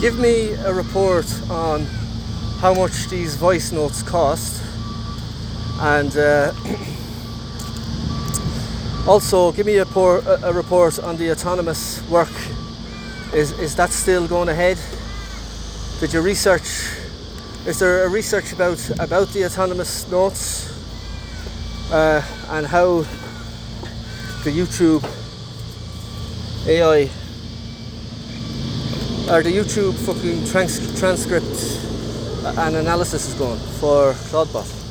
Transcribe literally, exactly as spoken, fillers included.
Give me a report on how much these voice notes cost, and uh, also give me a, por- a report on the autonomous work. Is is that still going ahead? Did you research? Is there a research about about the autonomous notes uh, and how the YouTube A I or the YouTube fucking trans- transcript and analysis is going for Claudebot?